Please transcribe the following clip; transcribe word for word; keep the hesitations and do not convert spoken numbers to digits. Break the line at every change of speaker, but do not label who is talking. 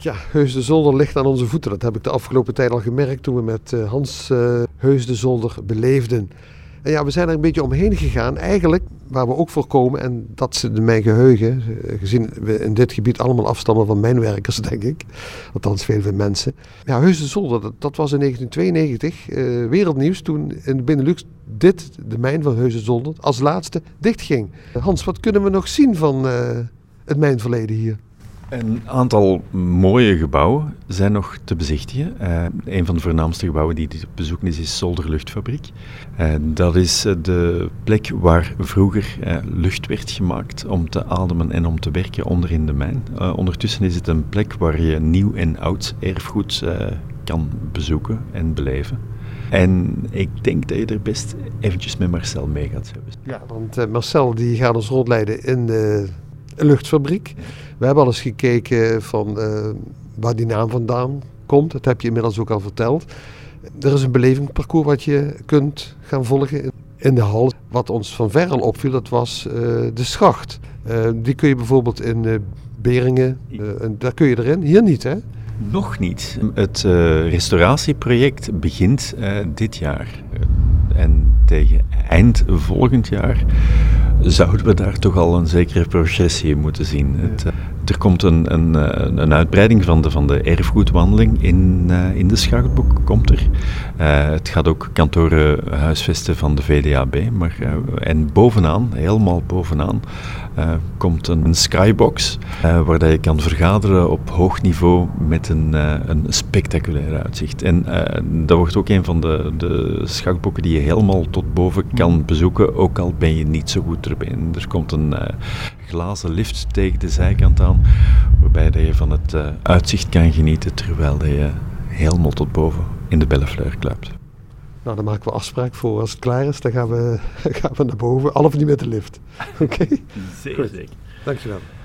Ja, Heus de Zolder ligt aan onze voeten. Dat heb ik de afgelopen tijd al gemerkt toen we met uh, Hans uh, Heus de Zolder beleefden. En ja, we zijn er een beetje omheen gegaan. Eigenlijk, waar we ook voor komen, en dat is in mijn geheugen, gezien we in dit gebied allemaal afstammen van mijnwerkers, denk ik. Althans, veel veel mensen. Ja, Heus de Zolder, dat, dat was in negentien tweeënnegentig uh, wereldnieuws toen in de Benelux dit, de mijn van Heus de Zolder, als laatste dichtging. Hans, wat kunnen we nog zien van uh, het mijnverleden hier?
Een aantal mooie gebouwen zijn nog te bezichtigen. Uh, een van de voornaamste gebouwen die te bezoeken is, is Zolder Luchtfabriek. Uh, dat is uh, de plek waar vroeger uh, lucht werd gemaakt om te ademen en om te werken onder in de mijn. Uh, ondertussen is het een plek waar je nieuw en oud erfgoed uh, kan bezoeken en beleven. En ik denk dat je er best eventjes met Marcel mee gaat hebben.
Ja, want uh, Marcel die gaat ons rondleiden in de luchtfabriek. We hebben al eens gekeken van uh, waar die naam vandaan komt. Dat heb je inmiddels ook al verteld. Er is een belevingsparcours wat je kunt gaan volgen in de hal. Wat ons van ver al opviel, dat was uh, de schacht. Uh, die kun je bijvoorbeeld in uh, Beringen, uh, en daar kun je erin. Hier niet, hè?
Nog niet. Het uh, restauratieproject begint uh, dit jaar. En tegen eind volgend jaar zouden we daar toch al een zekere progressie moeten zien. Ja. Het, uh, er komt een, een, een uitbreiding van de, van de erfgoedwandeling in, uh, in de Schachtbok, komt er. Uh, het gaat ook kantoren huisvesten van de V D A B. Maar, uh, en bovenaan, helemaal bovenaan, uh, komt een, een skybox uh, waar dat je kan vergaderen op hoog niveau met een, uh, een spectaculair uitzicht. En uh, dat wordt ook een van de, de schachtbokken die je helemaal tot boven kan bezoeken, ook al ben je niet zo goed erbij. En er komt een uh, glazen lift tegen de zijkant aan, waarbij dat je van het uh, uitzicht kan genieten terwijl dat je helemaal tot boven in de Bellefleur kruipt.
Nou, dan maken we afspraak voor als het klaar is. Dan gaan we, gaan we naar boven, al of niet met de lift. Oké? Okay?
Zeker, zeker.
Dankjewel.